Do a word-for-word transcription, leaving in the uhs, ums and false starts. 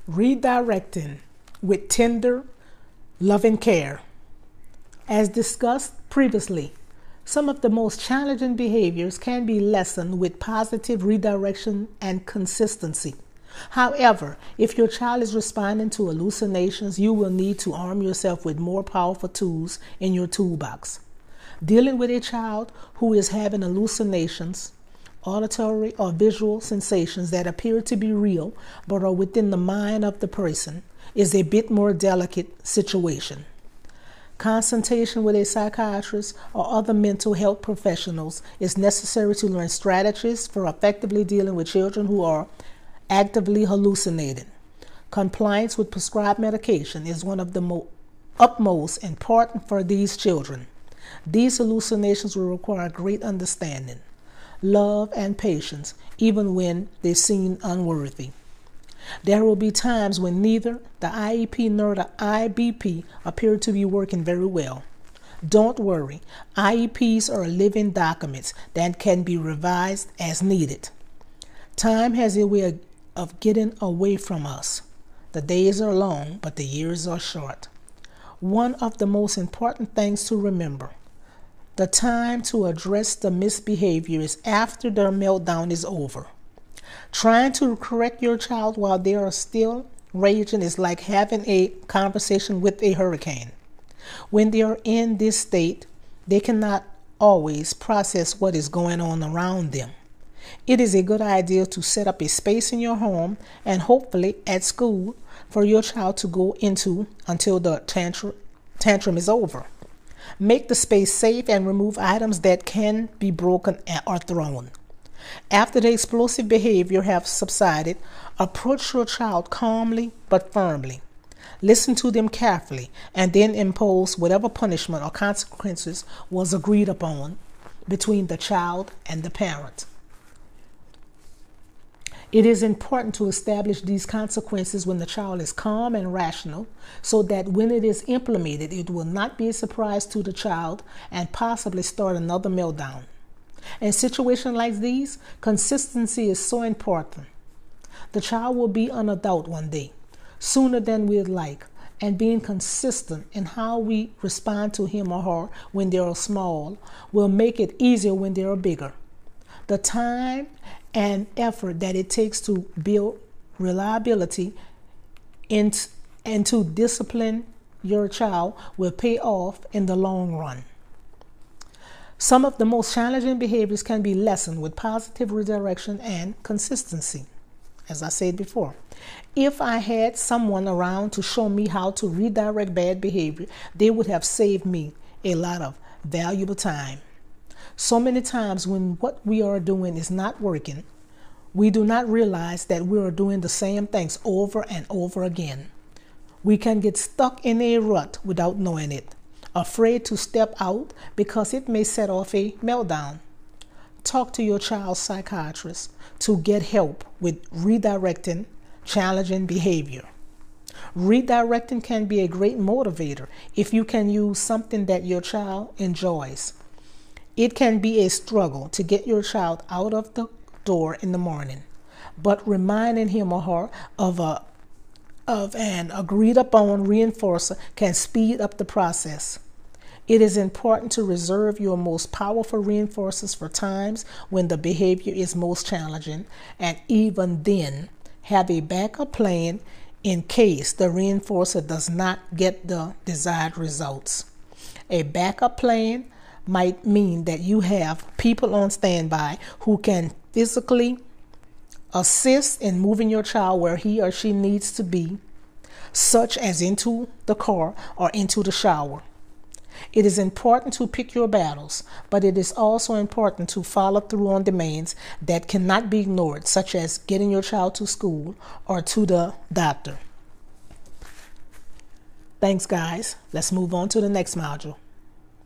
Redirecting with tender, loving care. As discussed previously, some of the most challenging behaviors can be lessened with positive redirection and consistency. However, if your child is responding to hallucinations, you will need to arm yourself with more powerful tools in your toolbox. Dealing with a child who is having hallucinations, auditory or visual sensations that appear to be real but are within the mind of the person, is a bit more delicate situation. Consultation with a psychiatrist or other mental health professionals is necessary to learn strategies for effectively dealing with children who are actively hallucinating. Compliance with prescribed medication is one of the mo- utmost important for these children. These hallucinations will require great understanding, love, and patience, even when they seem unworthy. There will be times when neither the I E P nor the I B P appear to be working very well. Don't worry, I E Ps are living documents that can be revised as needed. Time has a way of getting away from us. The days are long, but the years are short. One of the most important things to remember: the time to address the misbehavior is after their meltdown is over. Trying to correct your child while they are still raging is like having a conversation with a hurricane. When they are in this state, they cannot always process what is going on around them. It is a good idea to set up a space in your home and hopefully at school for your child to go into until the tantrum, tantrum is over. Make the space safe and remove items that can be broken or thrown. After the explosive behavior has subsided, approach your child calmly but firmly. Listen to them carefully and then impose whatever punishment or consequences was agreed upon between the child and the parent. It is important to establish these consequences when the child is calm and rational, so that when it is implemented, it will not be a surprise to the child and possibly start another meltdown. In situations like these, consistency is so important. The child will be an adult one day, sooner than we'd like, and being consistent in how we respond to him or her when they are small will make it easier when they are bigger. The time and effort that it takes to build reliability and, and to discipline your child will pay off in the long run. Some of the most challenging behaviors can be lessened with positive redirection and consistency. As I said before, if I had someone around to show me how to redirect bad behavior, they would have saved me a lot of valuable time. So many times when what we are doing is not working, we do not realize that we are doing the same things over and over again. We can get stuck in a rut without knowing it, afraid to step out because it may set off a meltdown. Talk to your child's psychiatrist to get help with redirecting challenging behavior. Redirecting can be a great motivator if you can use something that your child enjoys. It can be a struggle to get your child out of the door in the morning, but reminding him or her of a of an agreed upon reinforcer can speed up the process. It is important to reserve your most powerful reinforcers for times when the behavior is most challenging, and even then have a backup plan in case the reinforcer does not get the desired results. A backup plan might mean that you have people on standby who can physically assist in moving your child where he or she needs to be, such as into the car or into the shower. It is important to pick your battles, but it is also important to follow through on demands that cannot be ignored, such as getting your child to school or to the doctor. Thanks, guys. Let's move on to the next module.